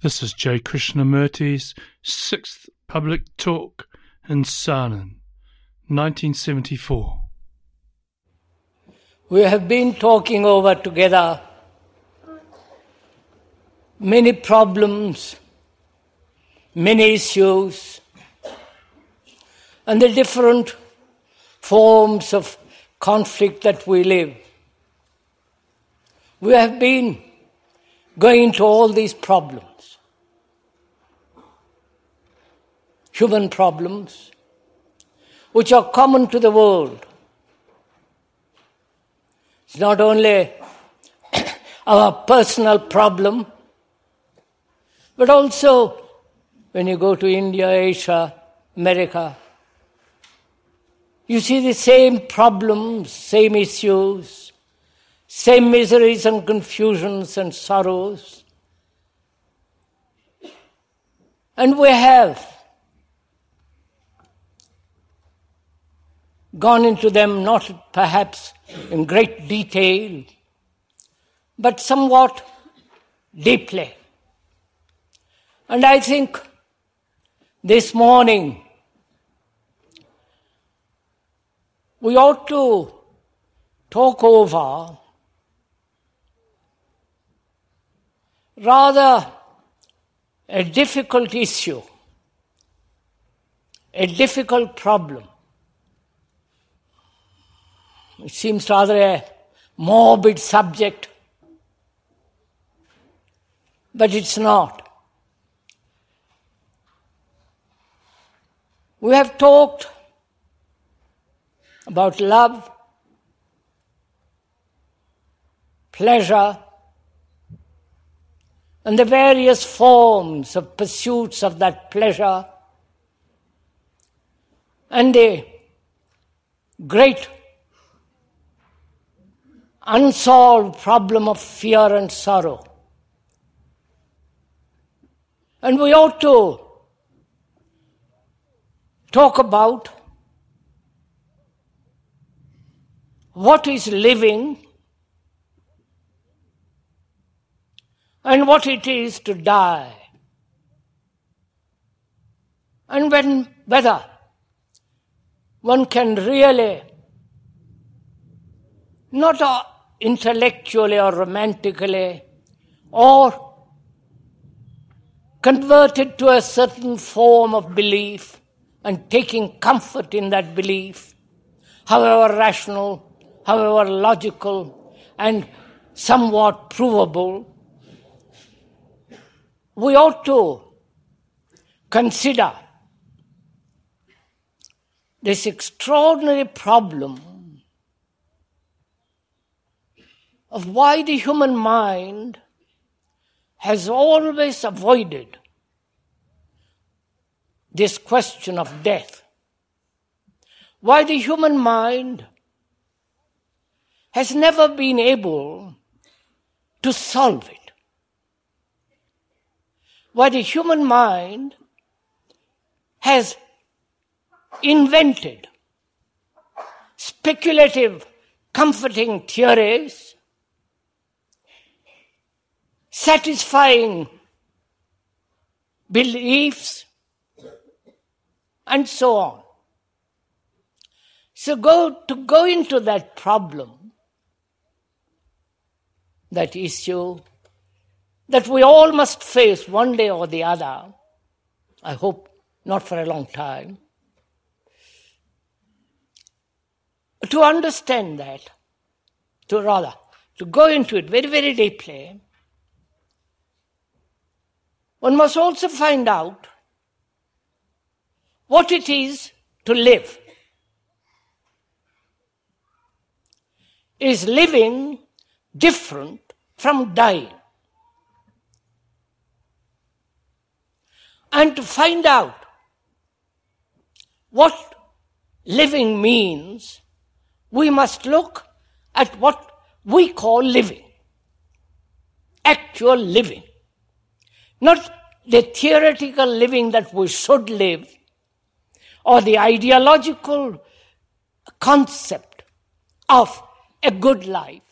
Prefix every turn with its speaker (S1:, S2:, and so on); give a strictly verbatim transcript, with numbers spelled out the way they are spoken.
S1: This is J. Krishnamurti's sixth public talk in Sanand, nineteen seventy-four.
S2: We have been talking over together many problems, many issues, and the different forms of conflict that we live. We have been going into all these problems. Human problems, which are common to the world. It's not only our personal problem, but also when you go to India, Asia, America, you see the same problems, same issues, same miseries and confusions and sorrows. And we have gone into them not perhaps in great detail, but somewhat deeply. And I think this morning we ought to talk over rather a difficult issue, a difficult problem. It seems rather a morbid subject, but it's not. We have talked about love, pleasure, and the various forms of pursuits of that pleasure, and the great unsolved problem of fear and sorrow. And we ought to talk about what is living and what it is to die. And when whether one can really, not intellectually or romantically, or converted to a certain form of belief and taking comfort in that belief, however rational, however logical, and somewhat provable, we ought to consider this extraordinary problem of why the human mind has always avoided this question of death. Why the human mind has never been able to solve it. Why the human mind has invented speculative, comforting theories, satisfying beliefs, and so on. So go to go into that problem, that issue, that we all must face one day or the other, I hope not for a long time. To understand that, to rather, to go into it very, very deeply, one must also find out what it is to live. Is living different from dying? And to find out what living means, we must look at what we call living, actual living. Not the theoretical living that we should live, or the ideological concept of a good life.